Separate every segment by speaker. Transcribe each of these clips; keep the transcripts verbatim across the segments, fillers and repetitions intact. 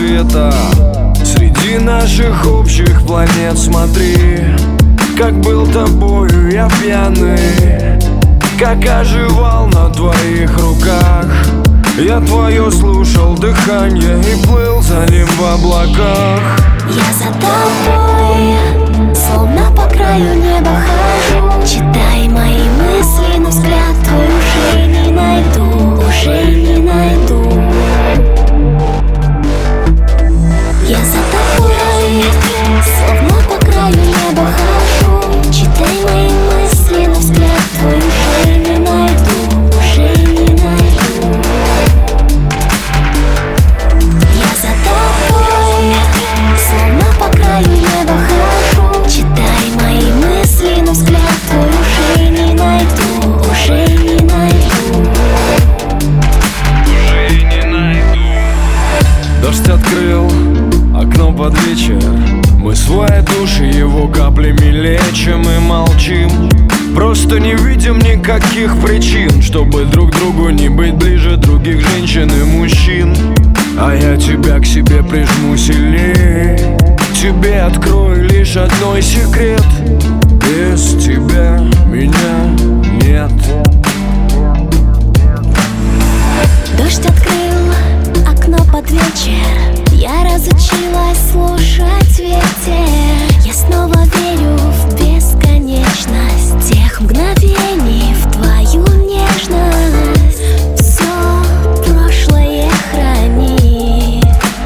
Speaker 1: света. Среди наших общих планет смотри, как был тобою я пьяный, как оживал на твоих руках. Я твое слушал дыхание и плыл за ним в облаках.
Speaker 2: Я за тобой, словно по краю неба хожу. Читай мои мысли, но взгляд твой уже не найду, уже не найду. Я за тобой, словно по краю неба хожу. Читай мои мысли, но взгляд твой уже не найду, уже не найду. Я за тобой, словно по краю неба хожу. Читай мои мысли, но взгляд твой уже не найду, уже не найду.
Speaker 1: Уже не найду. Дождь открыл окно под вечер. Мы свои души его каплями лечим и молчим. Просто не видим никаких причин, чтобы друг другу не быть ближе других женщин и мужчин. А я тебя к себе прижму сильнее. Тебе открою лишь одной секрет: без тебя меня нет.
Speaker 2: Дождь открыл окно под вечер. Я разучилась слушать ветер. Я снова верю в бесконечность тех мгновений, в твою нежность. Все прошлое храни.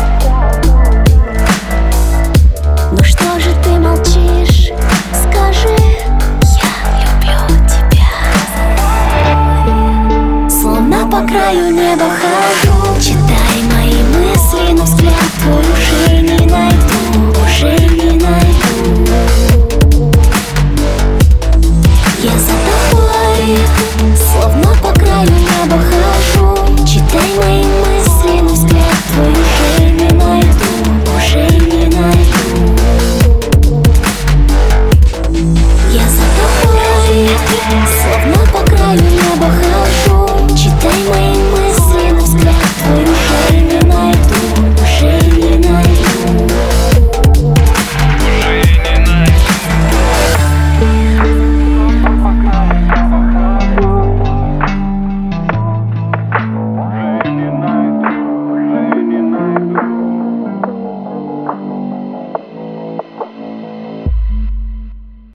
Speaker 2: Ну что же ты молчишь? Скажи, я люблю тебя. Словно по краю неба хожу. Читай мои мысли, но взгляд твой уже не